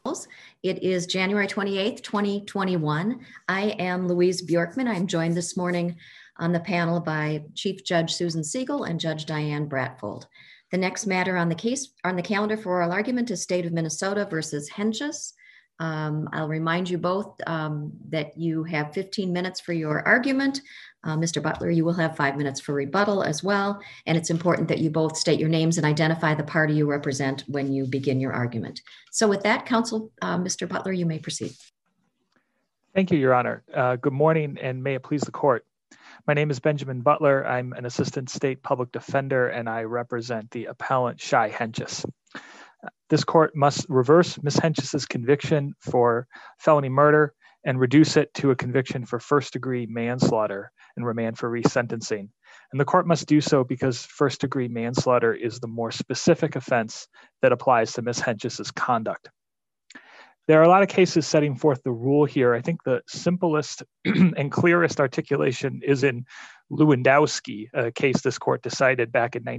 It is January 28th, 2021. I am Louise Bjorkman. I'm joined this morning on the panel by Chief Judge Susan Siegel and Judge Diane Bratfold. The next matter on the calendar for oral argument is State of Minnesota versus Hentges. I'll remind you both that you have 15 minutes for your argument. Mr. Butler, you will have 5 minutes for rebuttal as well. And it's important that you both state your names and identify the party you represent when you begin your argument. So with that, counsel, Mr. Butler, you may proceed. Thank you, Your Honor. Good morning, and may it please the court. My name is Benjamin Butler. I'm an assistant state public defender, and I represent the appellant Shai Hentges. This court must reverse Ms. Hentges' conviction for felony murder and reduce it to a conviction for first-degree manslaughter and remand for resentencing. And the court must do so because first-degree manslaughter is the more specific offense that applies to Ms. Hentges' conduct. There are a lot of cases setting forth the rule here. I think the simplest and clearest articulation is in Lewandowski, a case this court decided back in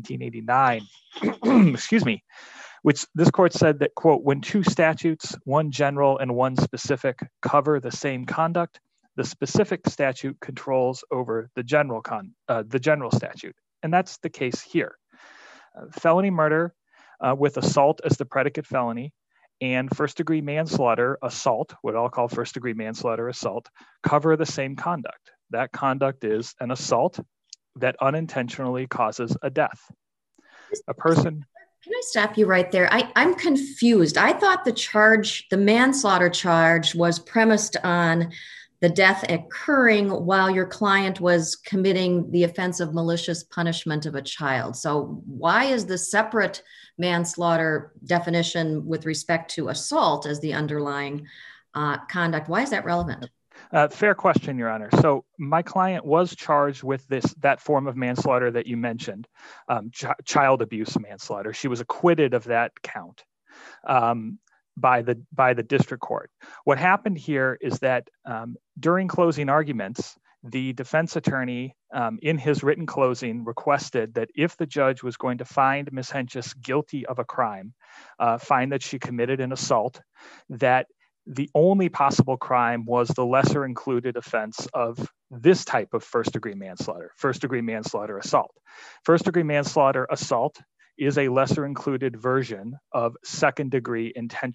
1989, excuse me, which this court said that, quote, when two statutes, one general and one specific, cover the same conduct, the specific statute controls over the general statute. And that's the case here. Felony murder with assault as the predicate felony and first-degree manslaughter assault, what I'll call first-degree manslaughter assault, cover the same conduct. That conduct is an assault that unintentionally causes a death. A person... Can I stop you right there? I'm confused. I thought the manslaughter charge was premised on the death occurring while your client was committing the offense of malicious punishment of a child. So why is the separate manslaughter definition with respect to assault as the underlying conduct? Why is that relevant? Fair question, Your Honor. So my client was charged with that form of manslaughter that you mentioned, child abuse manslaughter. She was acquitted of that count by the district court. What happened here is that during closing arguments, the defense attorney in his written closing requested that if the judge was going to find Ms. Hentges guilty of a crime, find that she committed an assault, that the only possible crime was the lesser included offense of this type of first-degree manslaughter assault. First-degree manslaughter assault is a lesser included version of second-degree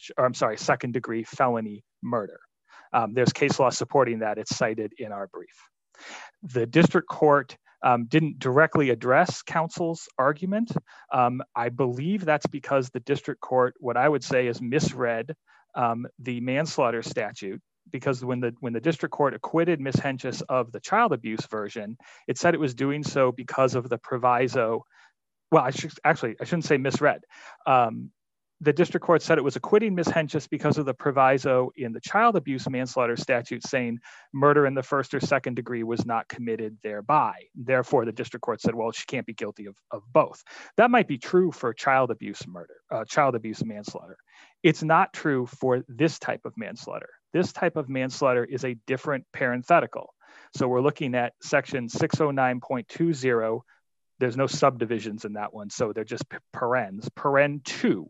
felony murder. There's case law supporting that. It's cited in our brief. The district court didn't directly address counsel's argument. I believe that's because the district court, what I would say, is misread the manslaughter statute, because when the district court acquitted Ms. Hentges of the child abuse version, it said it was doing so because of the proviso. Well, I shouldn't say misread. The district court said it was acquitting Ms. Hentges because of the proviso in the child abuse manslaughter statute saying murder in the first or second degree was not committed thereby. Therefore, the district court said, well, she can't be guilty of both. That might be true for child abuse manslaughter. It's not true for this type of manslaughter. This type of manslaughter is a different parenthetical. So we're looking at section 609.20. There's no subdivisions in that one, so they're just parens, paren 2.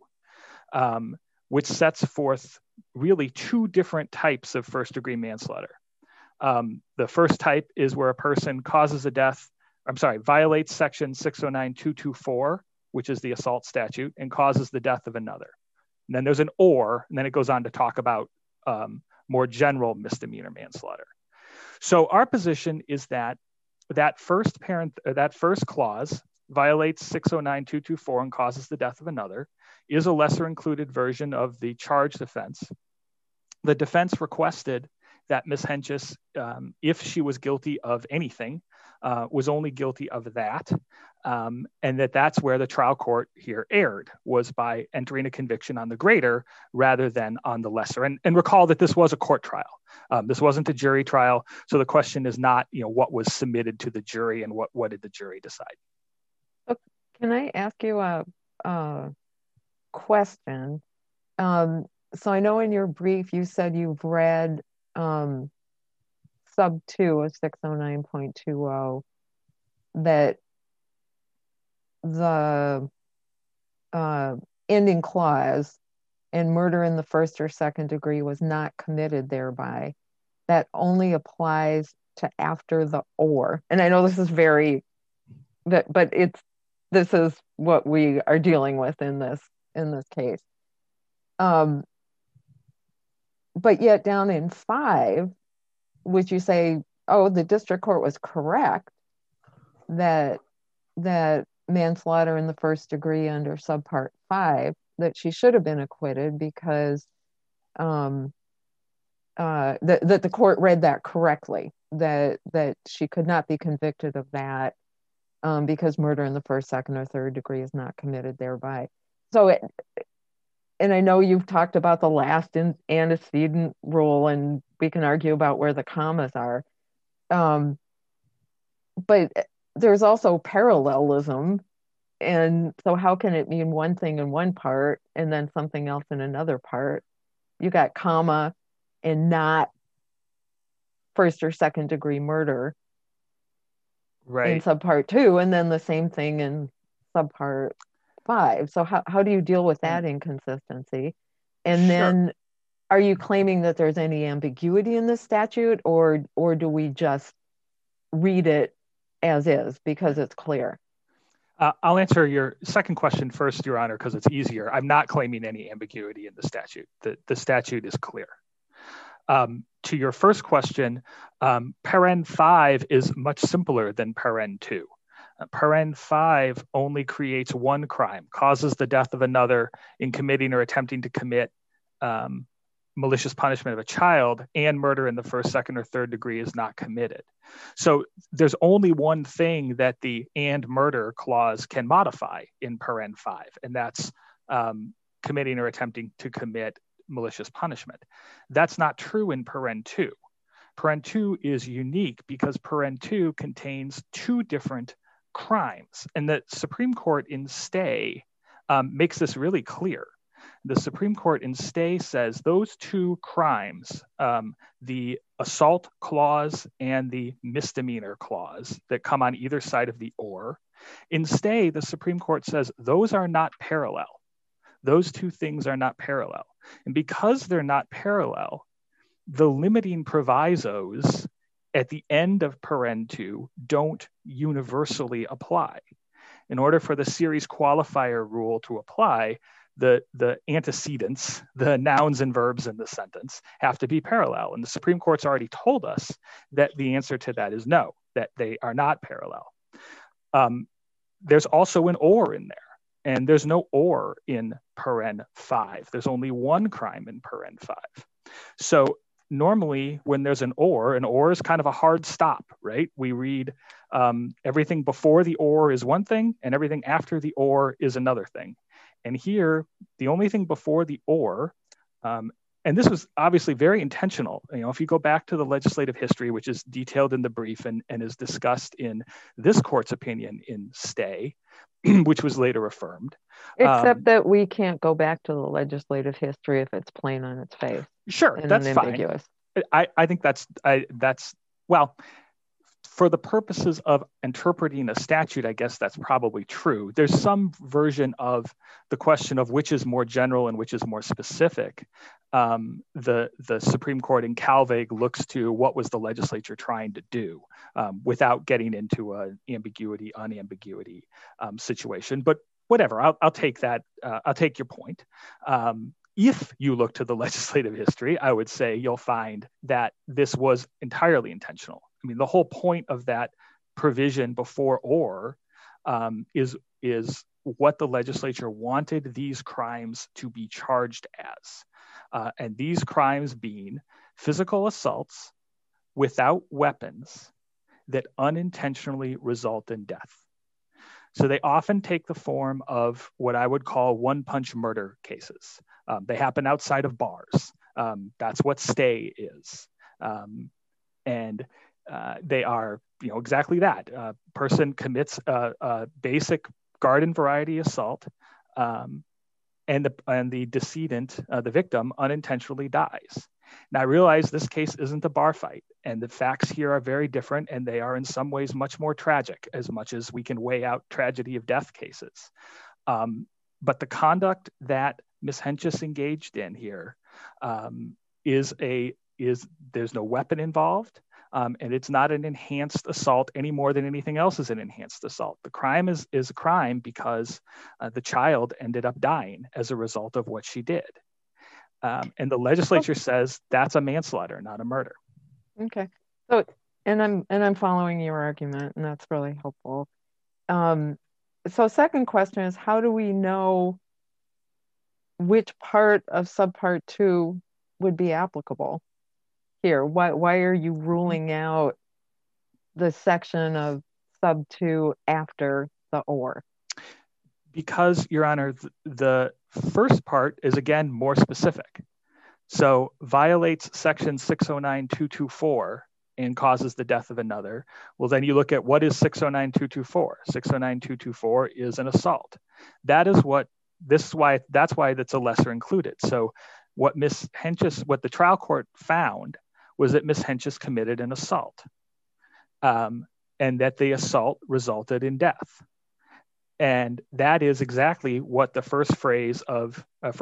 Which sets forth really two different types of first-degree manslaughter. The first type is where a person violates section 609.224, which is the assault statute, and causes the death of another. And then there's an or, and then it goes on to talk about more general misdemeanor manslaughter. So our position is that first clause violates 609.224 and causes the death of another, is a lesser included version of the charged offense. The defense requested that Ms. Hentges, if she was guilty of anything, was only guilty of that, and that's where the trial court here erred, was by entering a conviction on the greater rather than on the lesser. And recall that this was a court trial. This wasn't a jury trial, so the question is not, what was submitted to the jury and what did the jury decide. Can I ask you a question? So I know in your brief you said you've read sub 2 of 609.20 that the ending clause and murder in the first or second degree was not committed thereby, that only applies to after the or. And I know this is but this is what we are dealing with in this case. But yet down in 5, would you say, oh, the district court was correct that manslaughter in the first degree under subpart 5, that she should have been acquitted because that the court read that correctly, that she could not be convicted of that because murder in the first, second, or third degree is not committed thereby. So, and I know you've talked about the last antecedent rule, and we can argue about where the commas are. But there's also parallelism. And so how can it mean one thing in one part and then something else in another part? You got comma and not first or second degree murder in subpart 2, and then the same thing in subpart 5. So how do you deal with that inconsistency? And then are you claiming that there's any ambiguity in the statute, or do we just read it as is because it's clear? I'll answer your second question first, Your Honor, because it's easier. I'm not claiming any ambiguity in the statute. The statute is clear. To your first question, paren 5 is much simpler than paren 2. Paren 5 only creates one crime, causes the death of another in committing or attempting to commit malicious punishment of a child, and murder in the first, second, or third degree is not committed. So there's only one thing that the and murder clause can modify in paren 5, and that's committing or attempting to commit malicious punishment. That's not true in paren 2. Paren 2 is unique because paren 2 contains 2 different crimes, and the Supreme Court in Stay makes this really clear. The Supreme Court in Stay says those 2 crimes, the assault clause and the misdemeanor clause that come on either side of the or, in Stay, the Supreme Court says those are not parallel. Those 2 things are not parallel. And because they're not parallel, the limiting provisos at the end of paren 2 don't universally apply. In order for the series qualifier rule to apply, the antecedents, the nouns and verbs in the sentence, have to be parallel. And the Supreme Court's already told us that the answer to that is no, that they are not parallel. There's also an or in there, and there's no or in paren 5. There's only one crime in paren 5. So normally when there's an or is kind of a hard stop, right? We read everything before the or is one thing and everything after the or is another thing. And here, the only thing before the or, and this was obviously very intentional. You know, if you go back to the legislative history, which is detailed in the brief and is discussed in this court's opinion in Stay, which was later affirmed. Except that we can't go back to the legislative history if it's plain on its face. Sure, that's fine. I think that's well, for the purposes of interpreting a statute, I guess that's probably true. There's some version of the question of which is more general and which is more specific. The Supreme Court in Calvig looks to what was the legislature trying to do without getting into an ambiguity, unambiguity situation. But whatever, I'll take that. I'll take your point. If you look to the legislative history, I would say you'll find that this was entirely intentional. I mean, the whole point of that provision before or is what the legislature wanted these crimes to be charged as. And these crimes being physical assaults without weapons that unintentionally result in death. So they often take the form of what I would call one-punch murder cases. They happen outside of bars. That's what Stay is. And they are, exactly that. A person commits a basic garden variety assault, and the decedent, the victim, unintentionally dies. Now I realize this case isn't a bar fight, and the facts here are very different, and they are in some ways much more tragic, as much as we can weigh out tragedy of death cases. But the conduct that Ms. Hentges engaged in here is there's no weapon involved, and it's not an enhanced assault any more than anything else is an enhanced assault. The crime is a crime because the child ended up dying as a result of what she did. And the legislature says that's a manslaughter, not a murder. Okay. So, and I'm following your argument, and that's really helpful. So second question is, how do we know which part of subpart 2 would be applicable here? Why are you ruling out the section of sub 2 after the or? Because, Your Honor, the first part is, again, more specific. So violates section 609.224 and causes the death of another. Well, then you look at what is 609.224. 609.224 is an assault. That's why that's a lesser included. So what the trial court found was that Ms. Hentges committed an assault, and that the assault resulted in death. And that is exactly what the first clause of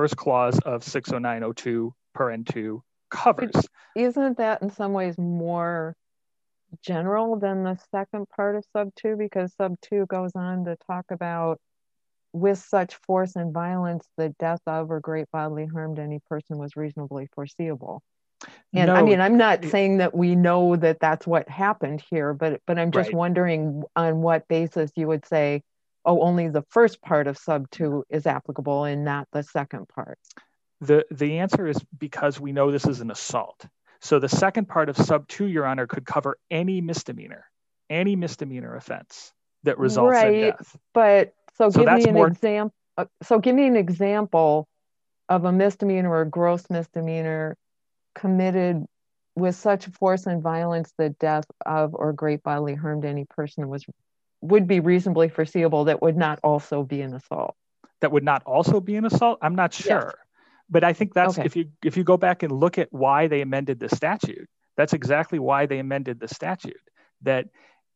609.02 paren 2 covers. Isn't that in some ways more general than the second part of sub 2? Because sub 2 goes on to talk about with such force and violence, the death of or great bodily harm to any person was reasonably foreseeable. And no, I mean, I'm not saying that we know that that's what happened here, but I'm just wondering on what basis you would say, oh, only the first part of sub 2 is applicable and not the second part. The answer is because we know this is an assault. So the second part of sub 2, Your Honor, could cover any misdemeanor offense that results in death. But give me an example. So give me an example of a misdemeanor or gross misdemeanor committed with such force and violence that death of or great bodily harm to any person would be reasonably foreseeable that would not also be an assault. That would not also be an assault? I'm not sure. Yes. But I think that's okay. If you go back and look at why they amended the statute, that's exactly why they amended the statute. That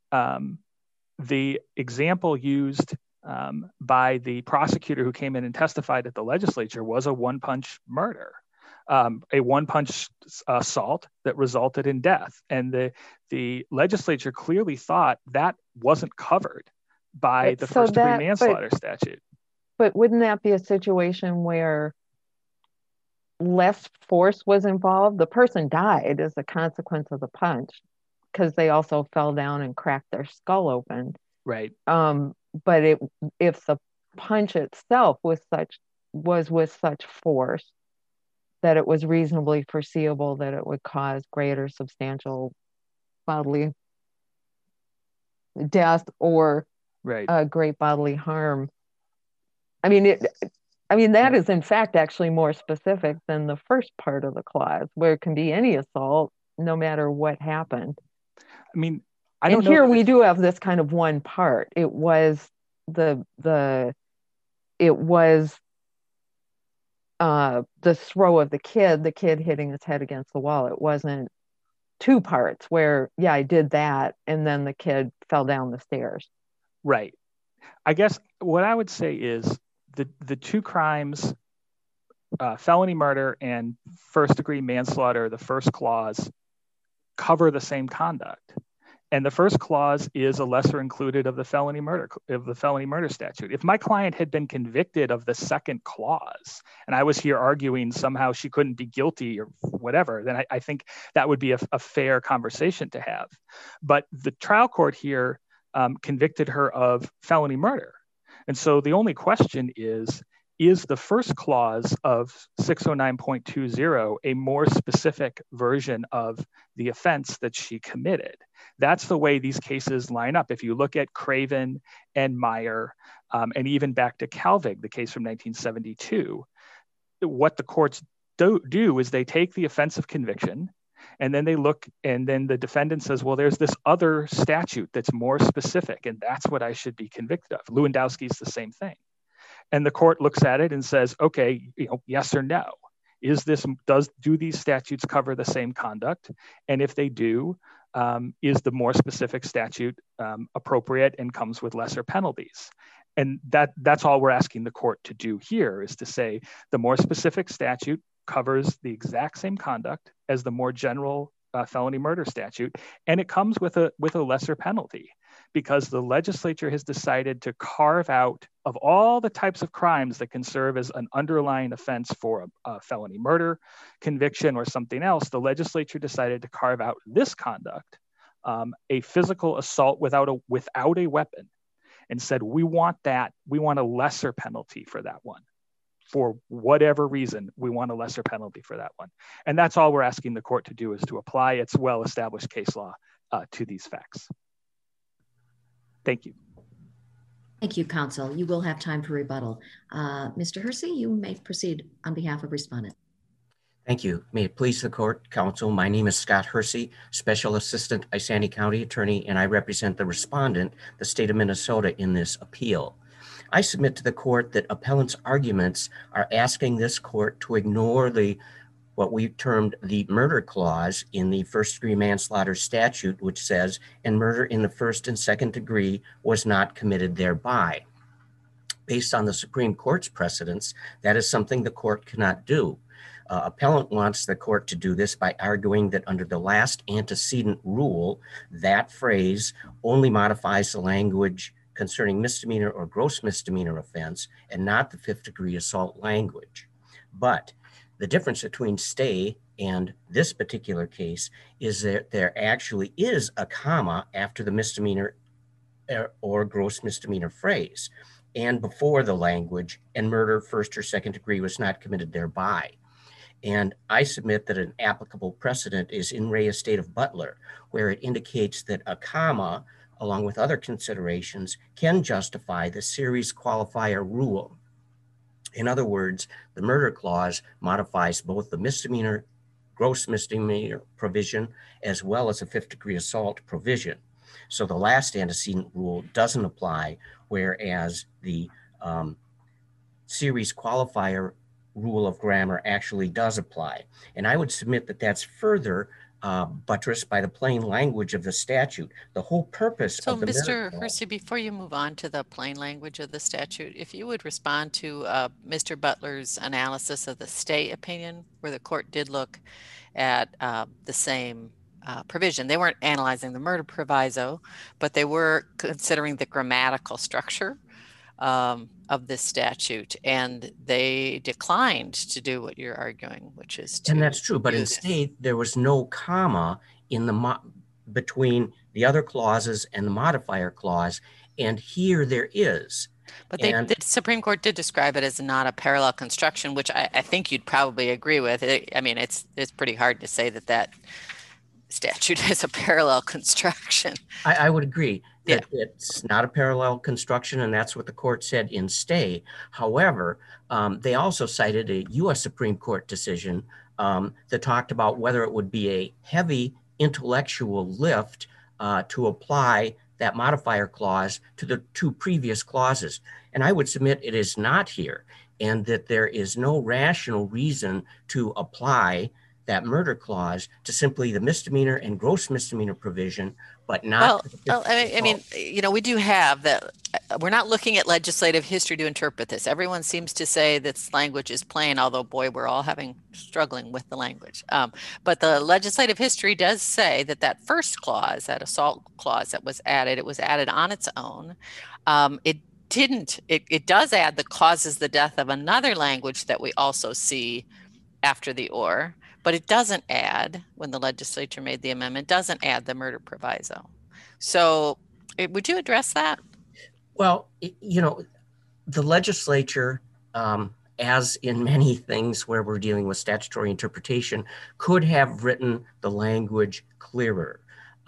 the example used by the prosecutor who came in and testified at the legislature was a one-punch murder, a one-punch assault that resulted in death. And the legislature clearly thought that wasn't covered by the first-degree manslaughter statute. But wouldn't that be a situation where less force was involved? The person died as a consequence of the punch because they also fell down and cracked their skull open. Right. But if the punch itself was with such force that it was reasonably foreseeable that it would cause greater substantial bodily death or great bodily harm. I mean, that is in fact actually more specific than the first part of the clause, where it can be any assault, no matter what happened. I mean, here we do have this kind of one part. It was the throw of the kid hitting his head against the wall. It wasn't two parts where, yeah, I did that, and then the kid fell down the stairs. Right. I guess what I would say is the two crimes, felony murder and first-degree manslaughter, the first clause, cover the same conduct. And the first clause is a lesser included of the felony murder statute. If my client had been convicted of the second clause and I was here arguing somehow she couldn't be guilty or whatever, then I think that would be a fair conversation to have. But the trial court here convicted her of felony murder. And so the only question is the first clause of 609.20 a more specific version of the offense that she committed? That's the way these cases line up. If you look at Craven and Meyer, and even back to Calvig, the case from 1972, what the courts do is they take the offense of conviction, and then they look, and then the defendant says, well, there's this other statute that's more specific, and that's what I should be convicted of. Lewandowski's the same thing. And the court looks at it and says, okay, yes or no. Do these statutes cover the same conduct? And if they do, is the more specific statute appropriate and comes with lesser penalties? And that's all we're asking the court to do here, is to say the more specific statute covers the exact same conduct as the more general felony murder statute, and it comes with a lesser penalty, because the legislature has decided to carve out, of all the types of crimes that can serve as an underlying offense for a felony murder conviction or something else, the legislature decided to carve out this conduct, a physical assault without a weapon, and said, we want a lesser penalty for that one. For whatever reason, we want a lesser penalty for that one. And that's all we're asking the court to do, is to apply its well-established case law to these facts. Thank you. Thank you, counsel. You will have time for rebuttal. Mr. Hersey, you may proceed on behalf of respondent. Thank you. May it please the court, counsel. My name is Scott Hersey, Special Assistant Isanti County Attorney, and I represent the respondent, the state of Minnesota, in this appeal. I submit to the court that appellant's arguments are asking this court to ignore what we've termed the murder clause in the first-degree manslaughter statute, which says, and murder in the first and second degree was not committed thereby. Based on the Supreme Court's precedents, that is something the court cannot do. Appellant wants the court to do this by arguing that under the last antecedent rule, that phrase only modifies the language concerning misdemeanor or gross misdemeanor offense and not the fifth degree assault language. But the difference between stay and this particular case is that there actually is a comma after the misdemeanor or gross misdemeanor phrase, and before the language, and murder first or second degree was not committed thereby. And I submit that an applicable precedent is in re Estate of Butler, where it indicates that a comma, along with other considerations, can justify the series qualifier rule. In other words, the murder clause modifies both the misdemeanor, gross misdemeanor provision, as well as a fifth degree assault provision. So the last antecedent rule doesn't apply, whereas the series qualifier rule of grammar actually does apply. And I would submit that that's further buttressed by the plain language of the statute. The whole purpose of the Mr. Hersey, before you move on to the plain language of the statute, if you would respond to Mr. Butler's analysis of the stay opinion, where the court did look at the same provision. They weren't analyzing the murder proviso, but they were considering the grammatical structure of this statute, and they declined to do what you're arguing, which is to— And that's true, but in stay, there was no comma in the between the other clauses and the modifier clause, and here there is. But the Supreme Court did describe it as not a parallel construction, which I think you'd probably agree with. I mean, it's pretty hard to say that statute is a parallel construction. I would agree that it's not a parallel construction, and that's what the court said in stay. However, they also cited a U.S. Supreme Court decision that talked about whether it would be a heavy intellectual lift to apply that modifier clause to the two previous clauses. And I would submit it is not here, and that there is no rational reason to apply that murder clause to simply the misdemeanor and gross misdemeanor provision, but not— Well, I mean, you know, we do have that. We're not looking at legislative history to interpret this. Everyone seems to say this language is plain, although, boy, we're all struggling with the language. But the legislative history does say that first clause, that assault clause that was added, it was added on its own. It does add the causes the death of another language that we also see after the or. But it doesn't add, when the legislature made the amendment, doesn't add the murder proviso. So would you address that? Well, you know, the legislature, as in many things where we're dealing with statutory interpretation, could have written the language clearer.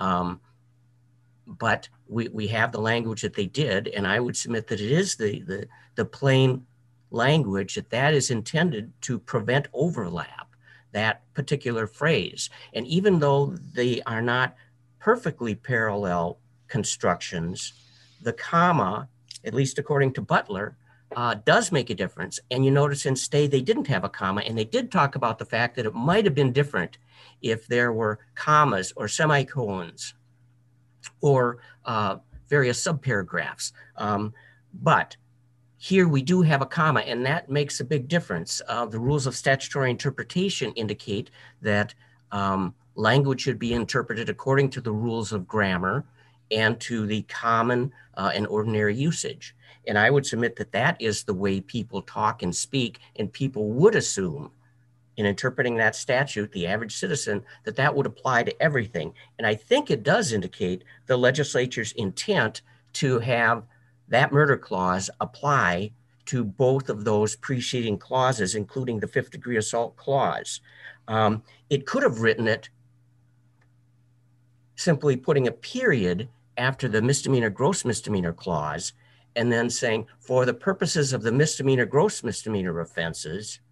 But we have the language that they did, and I would submit that it is the plain language that is intended to prevent overlap, that particular phrase. And even though they are not perfectly parallel constructions, the comma, at least according to Butler, does make a difference. And you notice in stay, they didn't have a comma, and they did talk about the fact that it might have been different if there were commas or semicolons or various subparagraphs. But here we do have a comma, and that makes a big difference. The rules of statutory interpretation indicate that language should be interpreted according to the rules of grammar and to the common and ordinary usage. And I would submit that that is the way people talk and speak, and people would assume in interpreting that statute, the average citizen, that that would apply to everything. And I think it does indicate the legislature's intent to have that murder clause apply to both of those preceding clauses, including the 5th degree assault clause. It could have written it simply putting a period after the misdemeanor, gross misdemeanor clause, and then saying, for the purposes of the misdemeanor, gross misdemeanor offenses,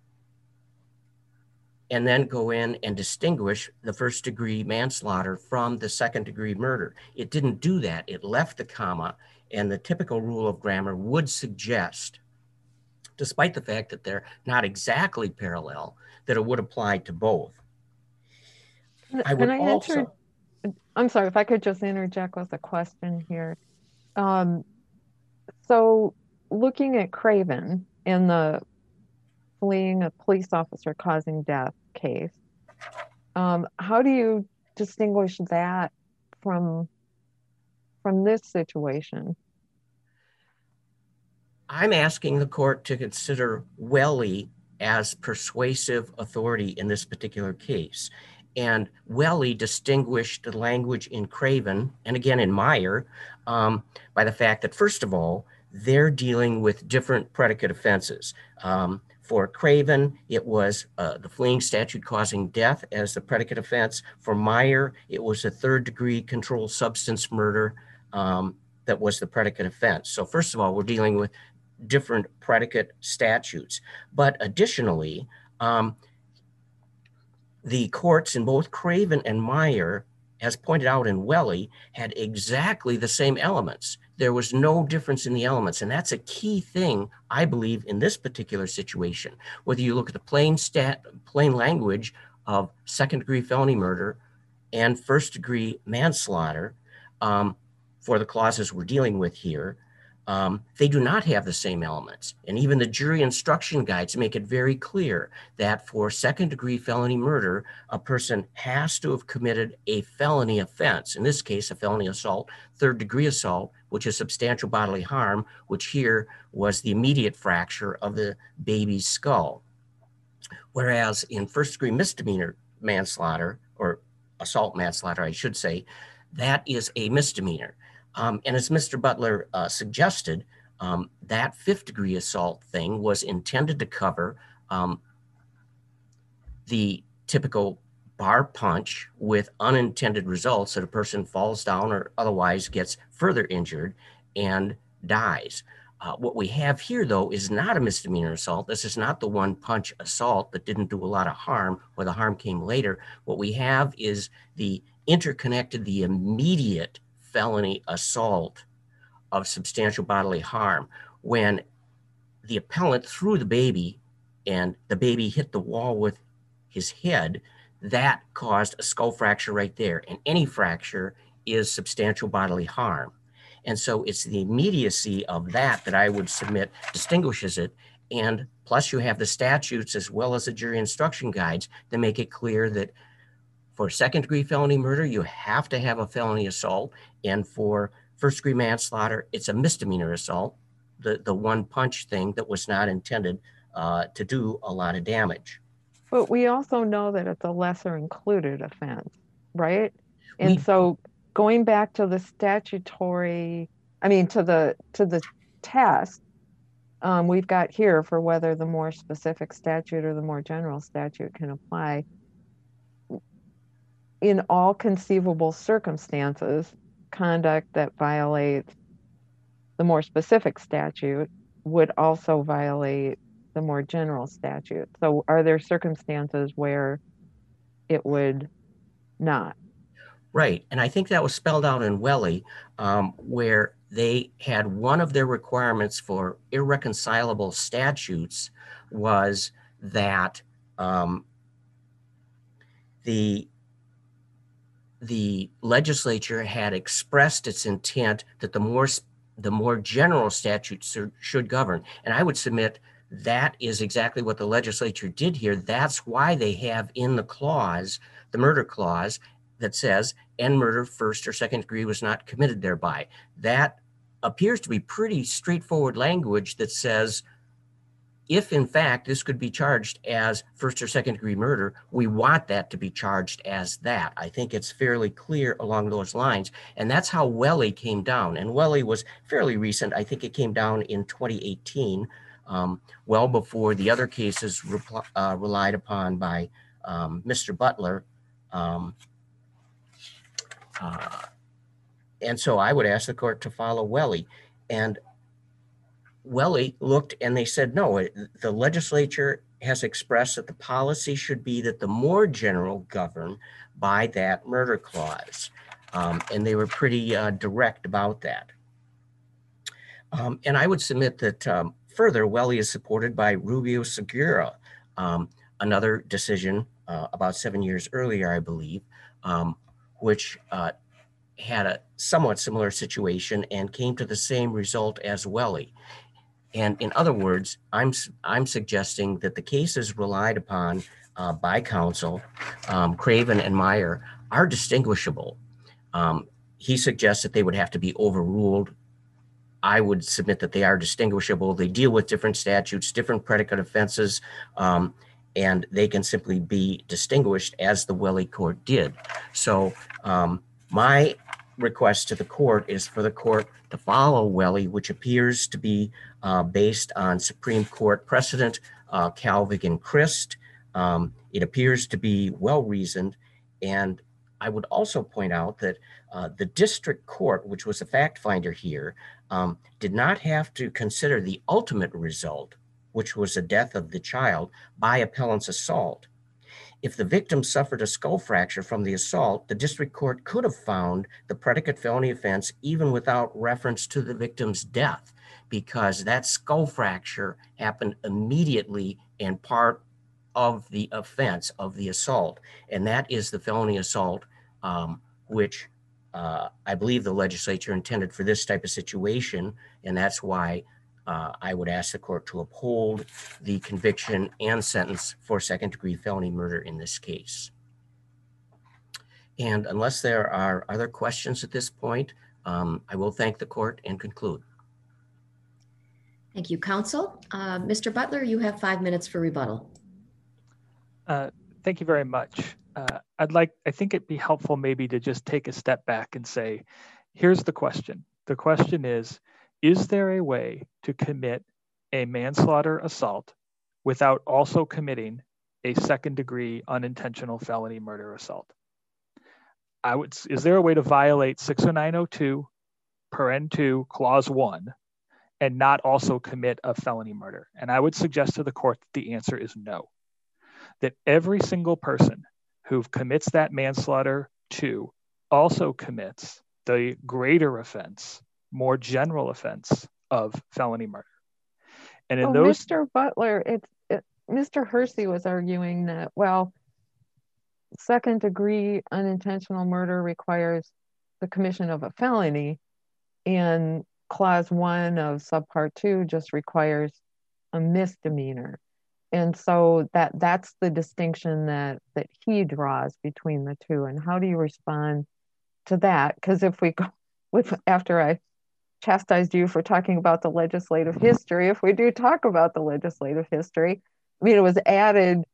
and then go in and distinguish the 1st degree manslaughter from the 2nd degree murder. It didn't do that. It left the comma, and the typical rule of grammar would suggest, despite the fact that they're not exactly parallel, that it would apply to both. I'm sorry, if I could just interject with a question here. So looking at Craven in the fleeing a police officer causing death case, how do you distinguish that from this situation? I'm asking the court to consider Welly as persuasive authority in this particular case. And Welly distinguished the language in Craven, and again in Meyer, by the fact that, first of all, they're dealing with different predicate offenses. For Craven, it was the fleeing statute causing death as the predicate offense. For Meyer, it was a 3rd degree controlled substance murder that was the predicate offense. So first of all, we're dealing with different predicate statutes. But additionally, the courts in both Craven and Meyer, as pointed out in Welly, had exactly the same elements. There was no difference in the elements, and that's a key thing, I believe, in this particular situation. Whether you look at the plain language of 2nd degree felony murder and 1st degree manslaughter, for the clauses we're dealing with here, they do not have the same elements. And even the jury instruction guides make it very clear that for 2nd degree felony murder, a person has to have committed a felony offense, in this case, a felony assault, 3rd degree assault, which is substantial bodily harm, which here was the immediate fracture of the baby's skull. Whereas in 1st degree misdemeanor manslaughter, or assault manslaughter, I should say, that is a misdemeanor. And as Mr. Butler suggested, that 5th degree assault thing was intended to cover the typical bar punch with unintended results, that a person falls down or otherwise gets further injured and dies. What we have here, though, is not a misdemeanor assault. This is not the one punch assault that didn't do a lot of harm, or the harm came later. What we have is the immediate felony assault of substantial bodily harm. When the appellant threw the baby and the baby hit the wall with his head, that caused a skull fracture right there. And any fracture is substantial bodily harm. And so it's the immediacy of that I would submit distinguishes it. And plus you have the statutes as well as the jury instruction guides that make it clear that for 2nd degree felony murder, you have to have a felony assault. And for 1st degree manslaughter, it's a misdemeanor assault, the one punch thing that was not intended to do a lot of damage. But we also know that it's a lesser included offense, right? And so going back to the statutory, to the test, we've got here for whether the more specific statute or the more general statute can apply. In all conceivable circumstances, conduct that violates the more specific statute would also violate the more general statute. So are there circumstances where it would not? Right. And I think that was spelled out in Welly, where they had one of their requirements for irreconcilable statutes was that the legislature had expressed its intent that the more the more general statutes should govern. And I would submit that is exactly what the legislature did here. That's why they have in the clause, the murder clause, that says, and murder first or second degree was not committed thereby. That appears to be pretty straightforward language that says, if in fact this could be charged as first or second degree murder, we want that to be charged as that. I think it's fairly clear along those lines. And that's how Welly came down. And Welly was fairly recent. I think it came down in 2018, well before the other cases relied upon by Mr. Butler. And so I would ask the court to follow Welly. And Welly looked and they said, no, the legislature has expressed that the policy should be that the more general govern by that murder clause. And they were pretty direct about that. And I would submit that further, Welly is supported by Rubio Segura, another decision about 7 years earlier, I believe, which had a somewhat similar situation and came to the same result as Welly. And in other words, I'm suggesting that the cases relied upon by counsel, Craven and Meyer, are distinguishable. He suggests that they would have to be overruled. I would submit that they are distinguishable. They deal with different statutes, different predicate offenses, and they can simply be distinguished as the Welly court did. So my request to the court is for the court to follow Welly, which appears to be based on Supreme Court precedent, Calvig and Christ. It appears to be well-reasoned. And I would also point out that the district court, which was a fact finder here, did not have to consider the ultimate result, which was the death of the child by appellant's assault. If the victim suffered a skull fracture from the assault, the district court could have found the predicate felony offense even without reference to the victim's death, because that skull fracture happened immediately and part of the offense of the assault. And that is the felony assault, which I believe the legislature intended for this type of situation. And that's why I would ask the court to uphold the conviction and sentence for second-degree felony murder in this case. And unless there are other questions at this point, I will thank the court and conclude. Thank you, counsel. Mr. Butler, you have 5 minutes for rebuttal. Thank you very much. I think it'd be helpful maybe to just take a step back and say, here's the question. The question is there a way to commit a manslaughter assault without also committing a second-degree unintentional felony murder assault? Is there a way to violate 60902, paren 2, clause 1, and not also commit a felony murder? And I would suggest to the court that the answer is no. That every single person who commits that manslaughter 2 also commits the greater offense, more general offense of felony murder. And in those, Mr. Butler, Mr. Hersey was arguing that, well, second degree unintentional murder requires the commission of a felony, and clause 1 of subpart 2 just requires a misdemeanor. And so that's the distinction that he draws between the two. And how do you respond to that? Because if we go after I chastised you for talking about the legislative history, if we do talk about the legislative history, I mean, it was added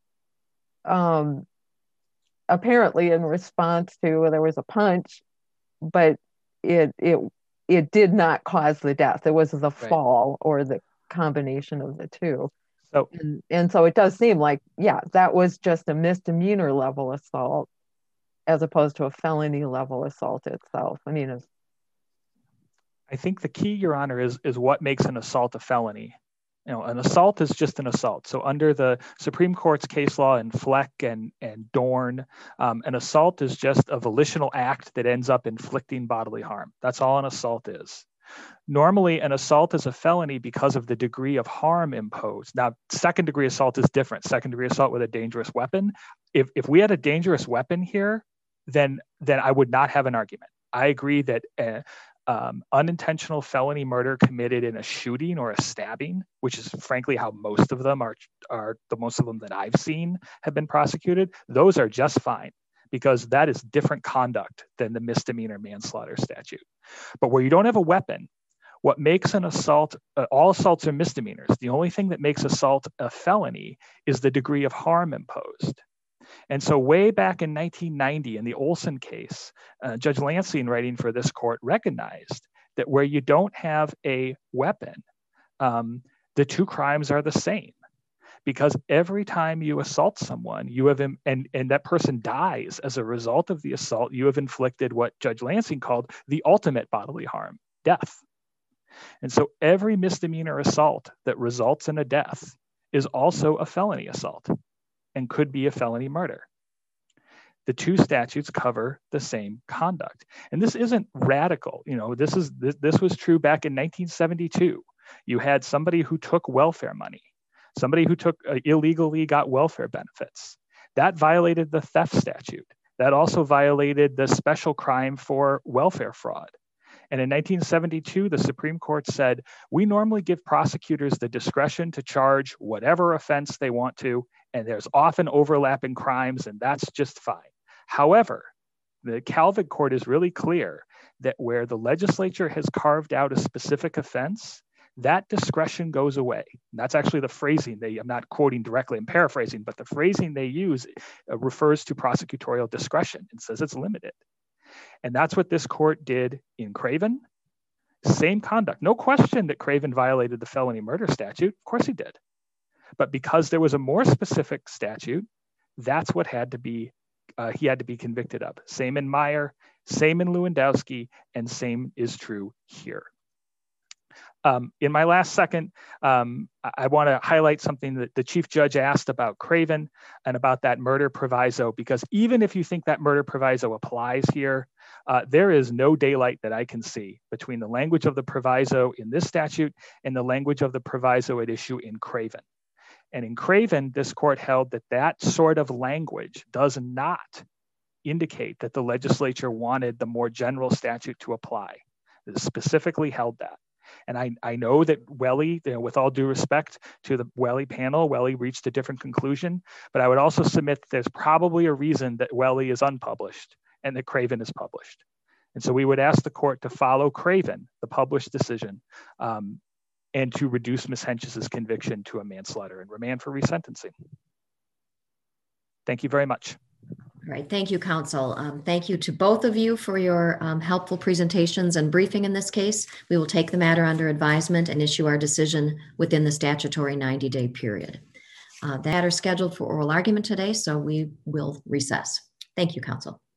apparently in response to, there was a punch, but it did not cause the death. It was the fall or the combination of the two. So, and so it does seem like, yeah, that was just a misdemeanor level assault as opposed to a felony level assault itself. I mean, I think the key, Your Honor, is what makes an assault a felony. You know, an assault is just an assault. So under the Supreme Court's case law in Fleck and Dorn, an assault is just a volitional act that ends up inflicting bodily harm. That's all an assault is. Normally, an assault is a felony because of the degree of harm imposed. Now, second-degree assault is different. Second-degree assault with a dangerous weapon. If we had a dangerous weapon here, then I would not have an argument. I agree that unintentional felony murder committed in a shooting or a stabbing, which is frankly how most of them most of them that I've seen have been prosecuted, those are just fine because that is different conduct than the misdemeanor manslaughter statute. But where you don't have a weapon, what makes an assault, all assaults are misdemeanors. The only thing that makes assault a felony is the degree of harm imposed. And so way back in 1990 in the Olson case, Judge Lansing, writing for this court, recognized that where you don't have a weapon, the two crimes are the same. Because every time you assault someone, you have, and that person dies as a result of the assault, you have inflicted what Judge Lansing called the ultimate bodily harm, death. And so every misdemeanor assault that results in a death is also a felony assault and could be a felony murder. The two statutes cover the same conduct. And this isn't radical. You know, this was true back in 1972. You had somebody who took welfare money, somebody who took illegally got welfare benefits. That violated the theft statute. That also violated the special crime for welfare fraud. And in 1972, the Supreme Court said, we normally give prosecutors the discretion to charge whatever offense they want to, and there's often overlapping crimes, and that's just fine. However, the Calvin Court is really clear that where the legislature has carved out a specific offense, that discretion goes away. And that's actually the phrasing I'm not quoting directly, I'm paraphrasing, but the phrasing they use refers to prosecutorial discretion and says it's limited. And that's what this court did in Craven. Same conduct. No question that Craven violated the felony murder statute. Of course he did. But because there was a more specific statute, that's what he had to be convicted of. Same in Meyer, same in Lewandowski, and same is true here. In my last second, I want to highlight something that the Chief Judge asked about Craven and about that murder proviso, because even if you think that murder proviso applies here, there is no daylight that I can see between the language of the proviso in this statute and the language of the proviso at issue in Craven. And in Craven, this court held that that sort of language does not indicate that the legislature wanted the more general statute to apply. It specifically held that. And I know that Welly, with all due respect to the Welly panel, Welly reached a different conclusion, but I would also submit that there's probably a reason that Welly is unpublished and that Craven is published. And so we would ask the court to follow Craven, the published decision, and to reduce Ms. Henches's conviction to a manslaughter and remand for resentencing. Thank you very much. All right, thank you, counsel. Thank you to both of you for your helpful presentations and briefing in this case. We will take the matter under advisement and issue our decision within the statutory 90-day period. That is scheduled for oral argument today, so we will recess. Thank you, counsel.